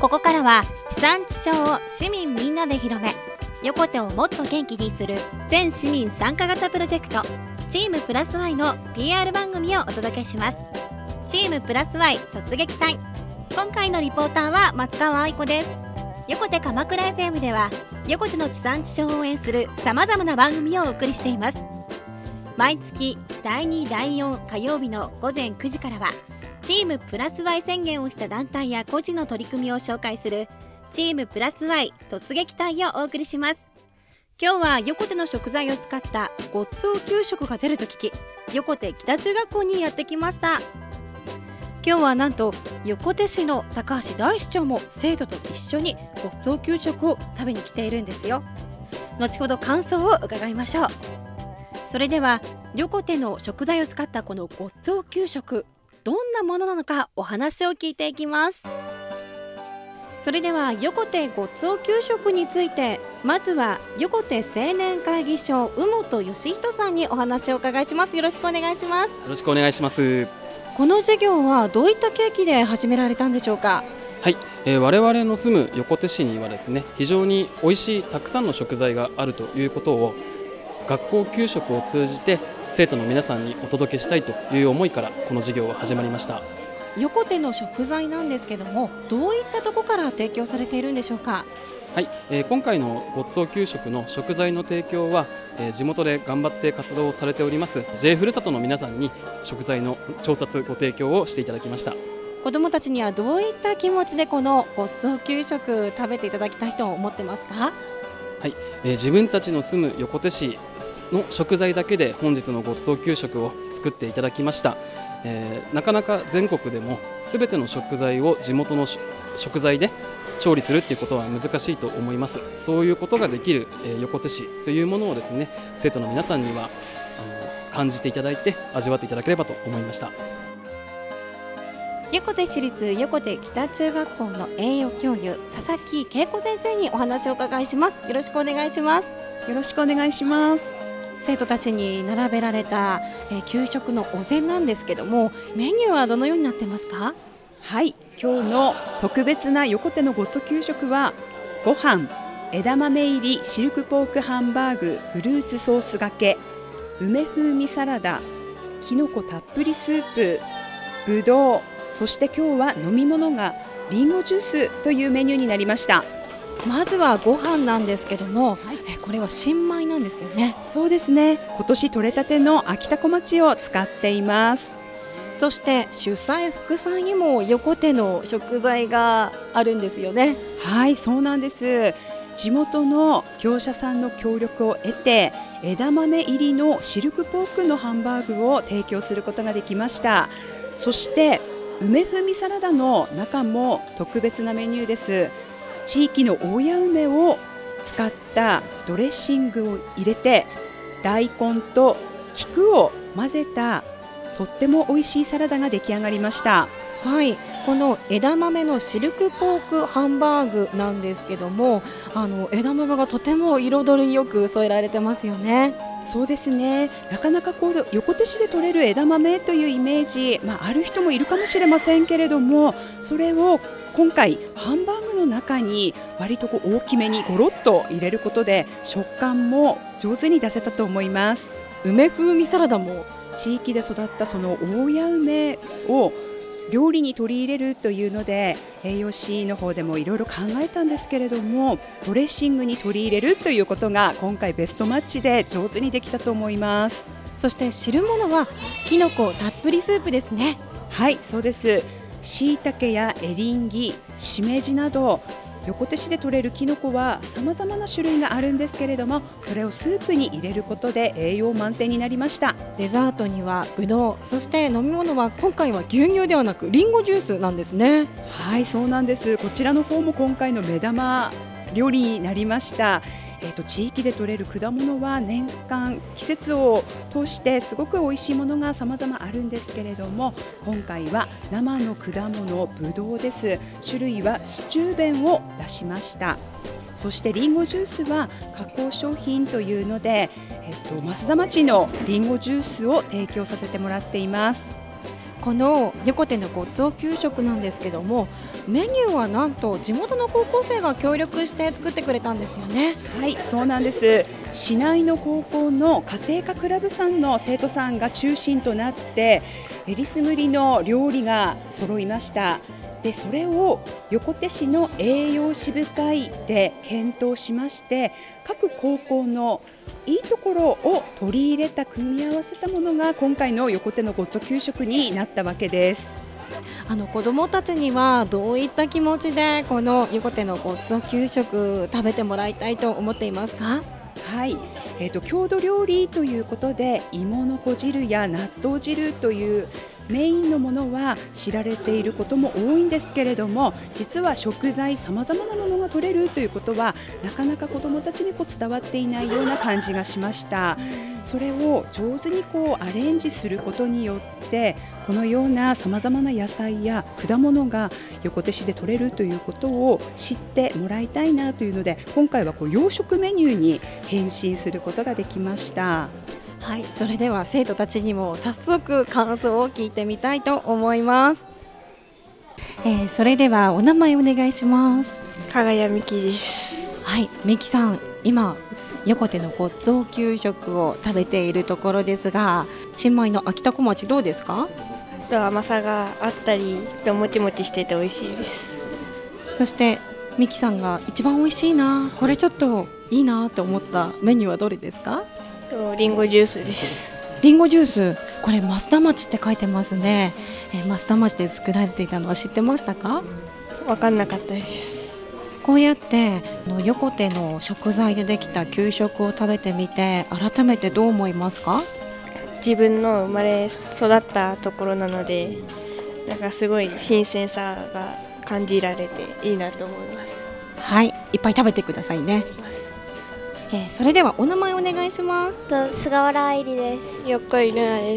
ここからは地産地消を市民みんなで広め、横手をもっと元気にする全市民参加型プロジェクトチームプラス Y の PR 番組をお届けします。チームプラス Y 突撃隊、今回のリポーターは松川愛子です。横手鎌倉 FM では横手の地産地消を応援するさまざまな番組をお送りしています。毎月第2第4火曜日の午前9時からはチームプラス Y 宣言をした団体や個人の取り組みを紹介するチームプラス Y 突撃隊をお送りします。今日は横手の食材を使ったごっつお給食が出ると聞き、横手北中学校にやってきました。今日はなんと横手市の高橋大市長も生徒と一緒にごっつお給食を食べに来ているんですよ。後ほど感想を伺いましょう。それでは横手の食材を使ったこのごっつお給食、どんなものなのかお話を聞いていきます。それでは横手ごっつお給食について、まずは横手青年会議所宇本義人さんにお話を伺いします。よろしくお願いします。よろしくお願いします。 この事業はどういった契機で始められたんでしょうか。 はい、我々の住む横手市にはですね、非常に美味しいたくさんの食材があるということを学校給食を通じて生徒の皆さんにお届けしたいという思いからこの事業は始まりました。 横手の食材なんですけども、どういったところから提供されているんでしょうか。 はい、今回のごっつお給食の食材の提供は、地元で頑張って活動をされております J ふるさとの皆さんに食材の調達ご提供をしていただきました。 子どもたちにはどういった気持ちでこのごっつお給食食べていただきたいと思ってますか。 はい、自分たちの住む横手市の食材だけで本日のごっつお給食を作っていただきました。なかなか全国でも全ての食材を地元の食材で調理するっていうことは難しいと思います。そういうことができる、横手市というものをですね、生徒の皆さんには感じていただいて味わっていただければと思いました。 横手市立横手北中学校の栄養教諭佐々木恵子先生にお話をお伺いします。よろしくお願いします。 よろしくお願いします。 生徒たちに並べられた、給食のお膳なんですけども、メニューはどのようになってますか。 はい、今日の特別な横手のごっつ給食はご飯、枝豆入りシルクポークハンバーグフルーツソースがけ、梅風味サラダ、きのこたっぷりスープ、ぶどう、そして今日は飲み物がリンゴジュースというメニューになりました。 まずはご飯なんですけども、はい、これは新米なんですよね。 そうですね、今年採れたての秋田小町を使っています。 そして主菜副菜にも横手の食材があるんですよね。 はい、そうなんです。地元の業者さんの協力を得て枝豆入りのシルクポークのハンバーグを提供することができました。そして梅風味サラダの中も特別なメニューです。地域の大谷梅を使ったドレッシングを入れて大根と菊を混ぜたとっても美味しいサラダが出来上がりました。 はい、この枝豆のシルクポークハンバーグなんですけども、枝豆がとても彩りよく添えられてますよね。 そうですね、なかなか横手市で採れる枝豆というイメージ、ある人もいるかもしれませんけれども、それを今回ハンバーグの中に割と大きめにゴロッと入れることで食感も上手に出せたと思います。 梅風味サラダも地域で育ったその大谷梅を料理に取り入れるというので、栄養士の方でもいろいろ考えたんですけれども、ドレッシングに取り入れるということが今回ベストマッチで上手にできたと思います。 そして汁物はきのこたっぷりスープですね。 はい、そうです。椎茸やエリンギ、しめじなど横手市で採れるきのこは様々な種類があるんですけれども、それをスープに入れることで栄養満点になりました。 デザートにはぶどう、そして飲み物は今回は牛乳ではなくリンゴジュースなんですね。 はい、そうなんです。こちらの方も今回の目玉料理になりました。地域で採れる果物は年間季節を通してすごく美味しいものが様々あるんですけれども、今回は生の果物ぶどうです。種類はシチューベンを出しました。そしてリンゴジュースは加工商品というので、増田町のリンゴジュースを提供させてもらっています。 この横手のごっつお給食なんですけども、メニューはなんと地元の高校生が協力して作ってくれたんですよね。 はい、そうなんです。市内の高校の家庭科クラブさんの生徒さんが中心となってえりすぐりの料理が揃いました。でそれを横手市の栄養士部会で検討しまして、各高校のいいところを取り入れた組み合わせたものが今回の横手のごっつ給食になったわけです。 子どもたちにはどういった気持ちでこの横手のごっつ給食食べてもらいたいと思っていますか？ はい、郷土料理ということで芋の子汁や納豆汁というメインのものは知られていることも多いんですけれども、実は食材さまざまなものが取れるということはなかなか子どもたちに伝わっていないような感じがしました。それを上手にアレンジすることによってこのようなさまざまな野菜や果物が横手市で取れるということを知ってもらいたいなというので、今回は洋食メニューに変身することができました。 はい、それでは生徒たちにも早速感想を聞いてみたいと思います。それではお名前お願いします。 加賀谷美希です。 はい、美希さん、今横手のごっつお給食を食べているところですが、新米の秋田小町どうですか？ 甘さがあったりもちもちしてて美味しいです。 そして美希さんが一番美味しいな、これちょっといいなと思ったメニューはどれですか？ リンゴジュースです。 リンゴジュース、これ増田町って書いてますね。増田町で作られていたのは知ってましたか？ 分かんなかったです。 こうやって横手の食材でできた給食を食べてみて改めてどう思いますか？ 自分の生まれ育ったところなので、なんかすごい新鮮さが感じられていいなと思います。 はい、いっぱい食べてくださいね。それではお名前お願いします。 菅原愛理です。 横井ルナです。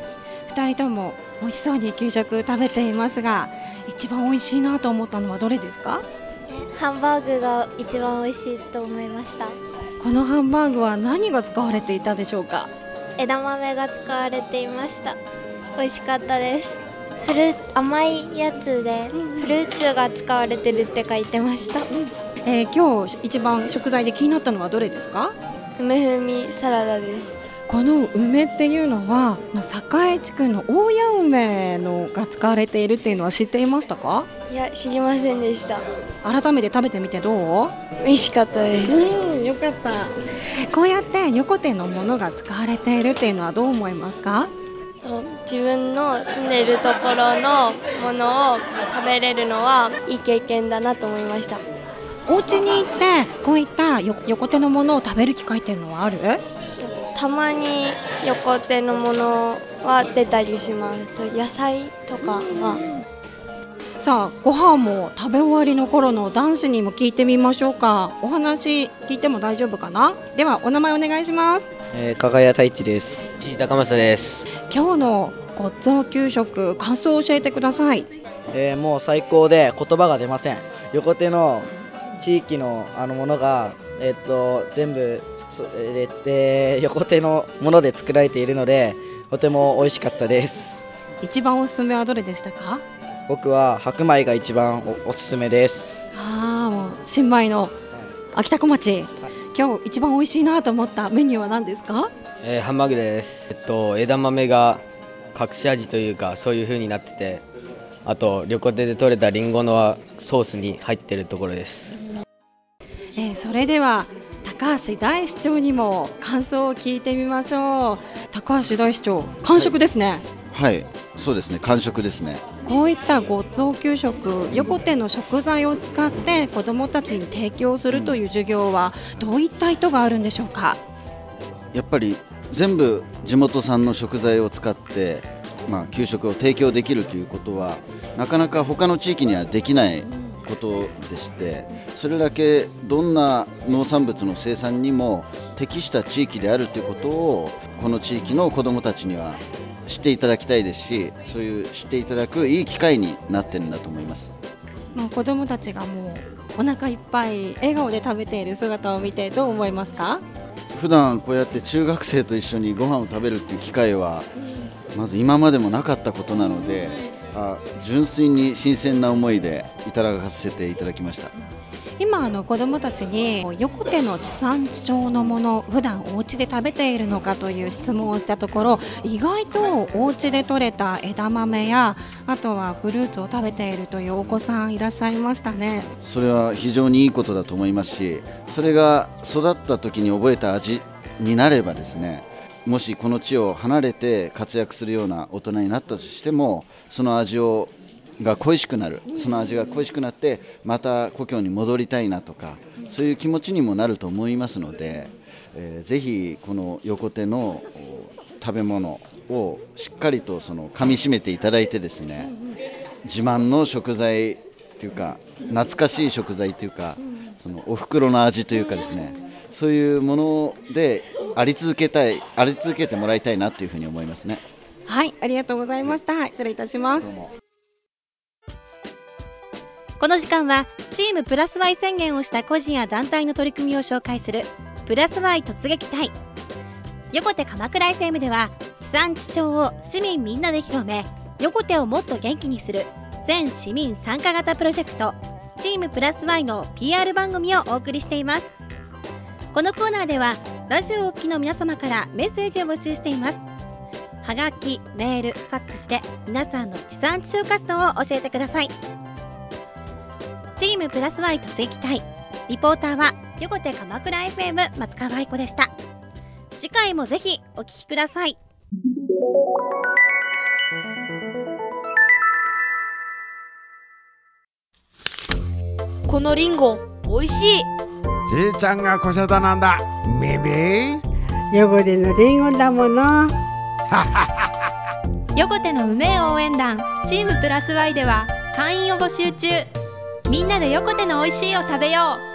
2人とも美味しそうに給食食べていますが、一番美味しいなと思ったのはどれですか？ ハンバーグが一番美味しいと思いました。 このハンバーグは何が使われていたでしょうか？ 枝豆が使われていました。美味しかったです。甘いやつでフルーツが使われてるって書いてました。 今日一番食材で気になったのはどれですか？ 梅風味サラダです。 この梅っていうのは栄地区の大谷梅のが使われているっていうのは知っていましたか？ いや、知りませんでした。 改めて食べてみてどう？ 美味しかったです。 よかった。こうやって横手のものが使われているっていうのはどう思いますか？ 自分の住んでいるところのものを食べれるのはいい経験だなと思いました。 お家に行ってこういった横手のものを食べる機会っていうのはある？ たまに横手のものは出たりします。野菜とかは。 さあ、ご飯も食べ終わりの頃の男子にも聞いてみましょうか。お話聞いても大丈夫かな？ではお名前お願いします。 加賀谷太一です。高政です。 今日のごっつお給食、感想を教えてください。 もう最高で言葉が出ません。横手の地域のものが、全部横手のもので作られているのでとても美味しかったです。 一番おすすめはどれでしたか？ 僕は白米が一番 おすすめです。 もう新米の秋田小町、今日一番美味しいなと思ったメニューは何ですか？ ハンバーグです。枝豆が隠し味というかそういう風になってて、あと横手で採れたリンゴのソースに入ってるところです。 それでは高橋大市長にも感想を聞いてみましょう。高橋大市長、完食ですね。 はい、そうですね、完食ですね。 こういったごっつお給食、横手の食材を使って子どもたちに提供するという授業はどういった意図があるんでしょうか？ やっぱり全部地元産の食材を使って、給食を提供できるということはなかなか他の地域にはできないことでして、それだけどんな農産物の生産にも適した地域であるということをこの地域の子どもたちには知っていただきたいですし、そういう知っていただくいい機会になっているんだと思います。 もう子どもたちがもうお腹いっぱい笑顔で食べている姿を見てどう思いますか？ 普段こうやって中学生と一緒にご飯を食べるっていう機会はまず今までもなかったことなので、純粋に新鮮な思いでいただかせていただきました。 今子どもたちに横手の地産地消のもの普段お家で食べているのかという質問をしたところ、意外とお家で採れた枝豆やあとはフルーツを食べているというお子さんいらっしゃいましたね。 それは非常にいいことだと思いますし、それが育った時に覚えた味になればですね、もしこの地を離れて活躍するような大人になったとしても、その味が恋しくなる、その味が恋しくなってまた故郷に戻りたいなとか、そういう気持ちにもなると思いますので、ぜひこの横手の食べ物をしっかりと噛みしめていただいてですね、自慢の食材というか懐かしい食材というか、そのお袋の味というかですね、そういうものであり続けてもらいたいなというふうに思いますね。 はい、ありがとうございました。失礼いたします。この時間はチームプラス Y 宣言をした個人や団体の取り組みを紹介するプラス Y 突撃隊。横手鎌倉 FM では地産地消を市民みんなで広め、横手をもっと元気にする全市民参加型プロジェクトチームプラス Y の PR 番組をお送りしています。このコーナーではラジオをお聞きの皆様からメッセージを募集しています。はがき、メール、ファックスで皆さんの地産地消活動を教えてください。チームプラス Y 突撃隊、リポーターは横手鎌倉 FM 松川愛子でした。次回もぜひお聞きください。 このリンゴおいしい。 じいちゃんが小シャダなんだ。めめ横手のリンゴだもの。 横手の梅応援団チームプラス Y では会員を募集中。みんなで横手のおいしいを食べよう。